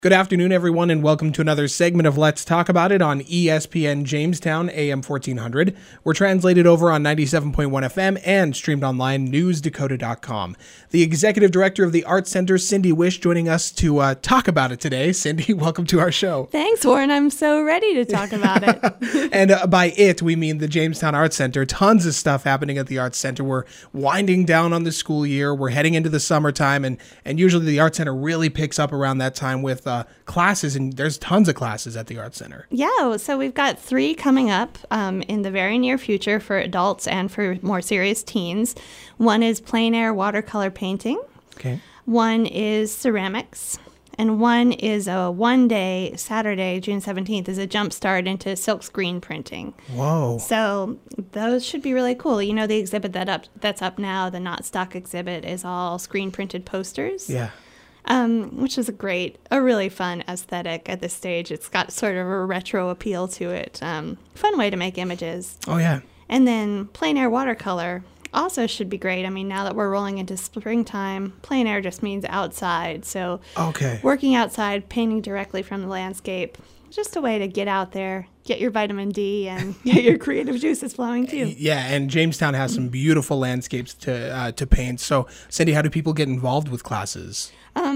Good afternoon, everyone, and welcome to another segment of Let's Talk About It on ESPN Jamestown, AM 1400. We're translated over on 97.1 FM and streamed online, newsdakota.com. The Executive Director of the Arts Center, Cindy Wish, joining us to talk about it today. Cindy, welcome to our show. Thanks, Warren. I'm so ready to talk about it. And by it, we mean the Jamestown Arts Center. Tons of stuff happening at the Arts Center. We're winding down on the school year. We're heading into the summertime, and usually the Arts Center really picks up around that time with classes, and there's tons of classes at the Arts Center. Yeah, so we've got 3 coming up in the very near future for adults and for more serious teens. One is plein air watercolor painting. Okay. One is ceramics. And one is a one-day, Saturday, June 17th, is a jump start into silkscreen printing. Whoa. So those should be really cool. You know, the exhibit that's up now, the Not Stock exhibit, is all screen-printed posters. Yeah. Which is a really fun aesthetic at this stage. It's got sort of a retro appeal to it. Fun way to make images. Oh, yeah. And then plein air watercolor also should be great. I mean, now that we're rolling into springtime, plein air just means outside. So working outside, painting directly from the landscape, just a way to get out there, get your vitamin D, and get your creative juices flowing too. Yeah, and Jamestown has some beautiful landscapes to paint. So, Cindy, how do people get involved with classes?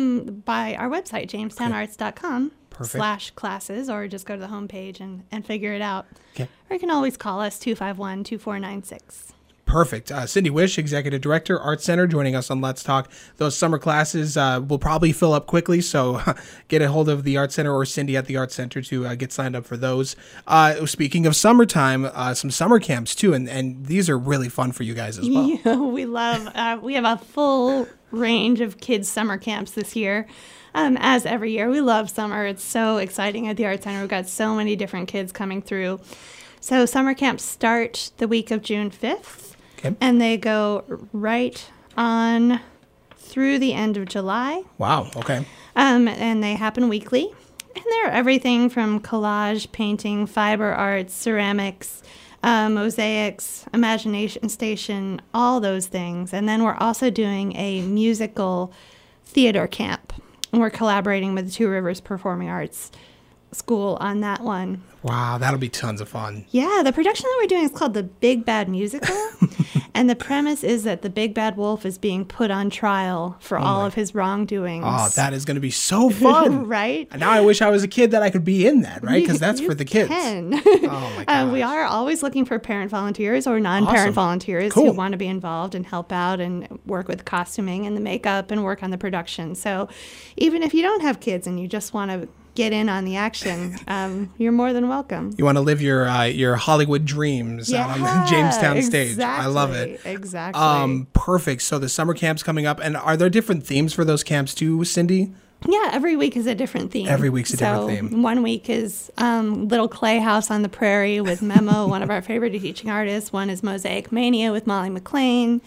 By our website, jamestownarts.com. Perfect. /classes, or just go to the homepage and figure it out. Okay. Or you can always call us 251-2496. Perfect. Cindy Wish, Executive Director, Arts Center, joining us on Let's Talk. Those summer classes will probably fill up quickly, so get a hold of the Arts Center or Cindy at the Arts Center to get signed up for those. Speaking of summertime, some summer camps too, and these are really fun for you guys as well. Yeah, we have a full range of kids' summer camps this year. As every year, we love summer. It's so exciting at the Arts Center. We've got so many different kids coming through. So summer camps start the week of June 5th. Okay. And they go right on through the end of July. Wow, okay. And they happen weekly. And they're everything from collage, painting, fiber arts, ceramics, mosaics, imagination station, all those things. And then we're also doing a musical theater camp. And we're collaborating with the Two Rivers Performing Arts School on that one. Wow, that'll be tons of fun. Yeah, the production that we're doing is called The Big Bad Musical. And the premise is that the Big Bad Wolf is being put on trial for all of his wrongdoings. Oh, that is going to be so fun. Right? And now I wish I was a kid that I could be in that, right? Because that's for the kids. Oh, my gosh. We are always looking for parent volunteers or non-parent volunteers who want to be involved and help out and work with costuming and the makeup and work on the production. So even if you don't have kids and you just want to get in on the action, you're more than welcome. You want to live your Hollywood dreams out on the Jamestown stage. I love it. Exactly. Perfect. So the summer camp's coming up, and are there different themes for those camps too, Cindy? Yeah, every week is a different theme. Every week's a different theme. One week is Little Clay House on the Prairie with Memo, one of our favorite teaching artists. One is Mosaic Mania with Molly McLean.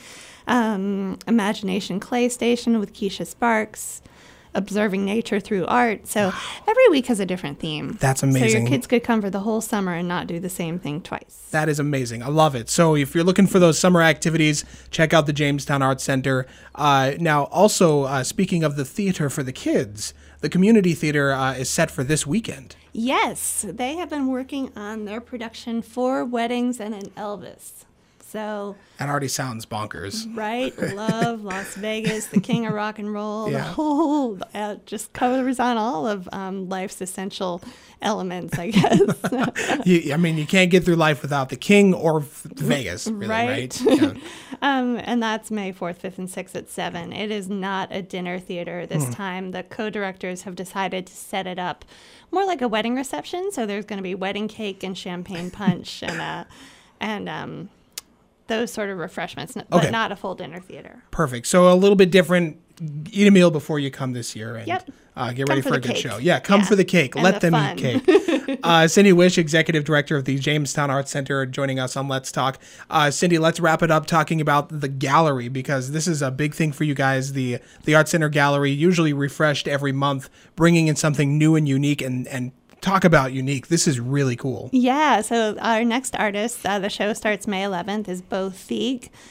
Imagination Clay Station with Keisha Sparks. Observing nature through art. So every week has a different theme. That's amazing. So your kids could come for the whole summer and not do the same thing twice. That is amazing. I love it. So if you're looking for those summer activities, check out the Jamestown Arts Center. Now, also, speaking of the theater for the kids, the community theater is set for this weekend. Yes, they have been working on their production 4 Weddings and an Elvis. So that already sounds bonkers. Right? Love, Las Vegas, the king of rock and roll, Yeah. the whole, just covers on all of life's essential elements, I guess. You can't get through life without the king or Vegas, really, right? Yeah. And that's May 4th, 5th, and 6th at 7. It is not a dinner theater this time. The co-directors have decided to set it up more like a wedding reception. So there's going to be wedding cake and champagne punch and those sort of refreshments, but not a full dinner theater. Perfect. So a little bit different. Eat a meal before you come this year and get ready for a good cake. show. Yeah, come for the cake. And let them fun. eat cake. Cindy Wish, Executive Director of the Jamestown Arts Center, joining us on Let's Talk. Cindy, let's wrap it up talking about the gallery, because this is a big thing for you guys. The Arts Center Gallery, usually refreshed every month, bringing in something new and unique and talk about unique. This is really cool. Yeah, so our next artist, the show starts May 11th, is Bo Thieg.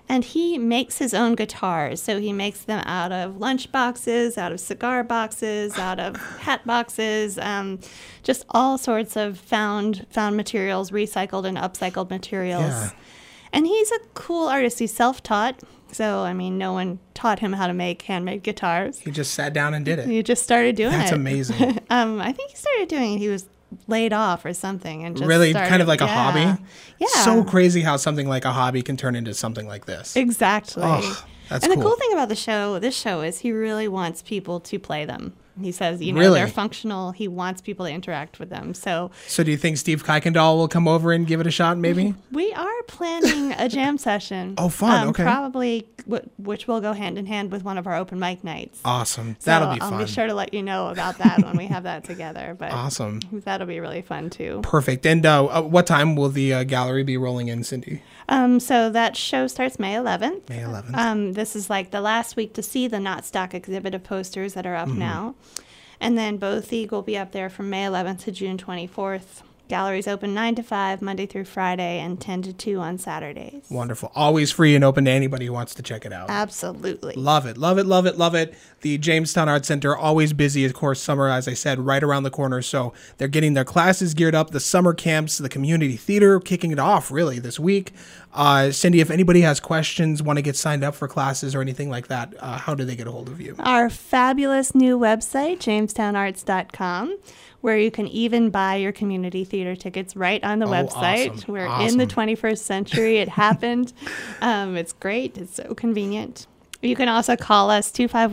And he makes his own guitars. So he makes them out of lunch boxes, out of cigar boxes, out of hat boxes, just all sorts of found materials, recycled and upcycled materials. Yeah. And he's a cool artist. He's self-taught. So, I mean, no one taught him how to make handmade guitars. He just sat down and did it. He just started doing it. That's amazing. I think he started doing it. He was laid off or something and just really started, kind of like a hobby. Yeah. So crazy how something like a hobby can turn into something like this. Exactly. Oh, that's and cool. the cool thing about this show is he really wants people to play them. He says, Really? they're functional. He wants people to interact with them. So do you think Steve Kuykendall will come over and give it a shot maybe? we are planning a jam session. Oh, fun. Okay. Probably, which will go hand in hand with one of our open mic nights. Awesome. So That'll be fun. I'll be sure to let you know about that when we have that together. But Awesome. That'll be really fun too. Perfect. And what time will the gallery be rolling in, Cindy? So that show starts May 11th. May 11th. This is like the last week to see the Not Stock exhibit of posters that are up now. And then Both Eagle will be up there from May 11th to June 24th. Galleries open 9 to 5, Monday through Friday, and 10 to 2 on Saturdays. Wonderful. Always free and open to anybody who wants to check it out. Absolutely. Love it. Love it. Love it. Love it. The Jamestown Art Center, always busy. Of course, summer, as I said, right around the corner. So they're getting their classes geared up, the summer camps, the community theater, kicking it off really this week. Cindy, if anybody has questions, want to get signed up for classes or anything like that, how do they get a hold of you? Our fabulous new website, jamestownarts.com, where you can even buy your community theater tickets right on the website. Awesome. We're Awesome. in the 21st century. It happened. It's great. It's so convenient. You can also call us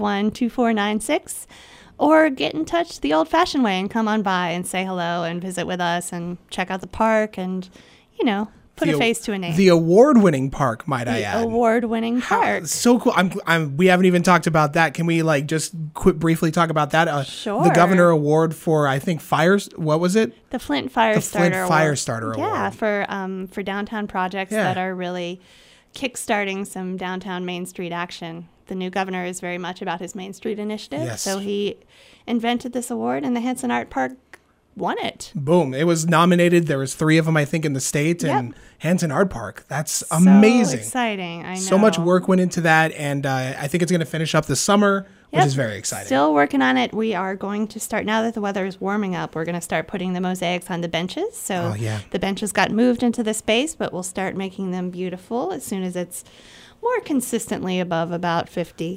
251-2496 or get in touch the old-fashioned way and come on by and say hello and visit with us and check out the park and, put a face to a name. The award-winning park, might I add. Award-winning park. So cool. We haven't even talked about that. Can we just briefly talk about that? Sure. The Governor Award for, I think, fires. What was it? The Flint Firestarter Award. Firestarter Yeah, Award. for downtown projects that are really kickstarting some downtown Main Street action. The new governor is very much about his Main Street initiative. Yes. So he invented this award, and the Hanson Art Park won it. Boom. It was nominated. There was 3 of them, I think, in the state. Yep. And Hanson Art Park. That's amazing. So exciting. I know. So much work went into that. And I think it's going to finish up this summer, which is very exciting. Still working on it. We are going to start, now that the weather is warming up, we're going to start putting the mosaics on the benches. So the benches got moved into the space, but we'll start making them beautiful as soon as it's more consistently above about 50.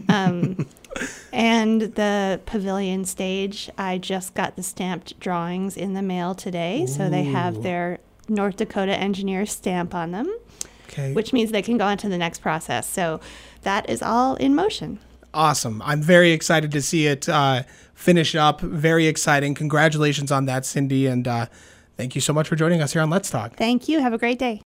And the pavilion stage, I just got the stamped drawings in the mail today. Ooh. So they have their North Dakota engineer stamp on them, which means they can go on to the next process. So that is all in motion. Awesome. I'm very excited to see it finish up. Very exciting. Congratulations on that, Cindy. And thank you so much for joining us here on Let's Talk. Thank you. Have a great day.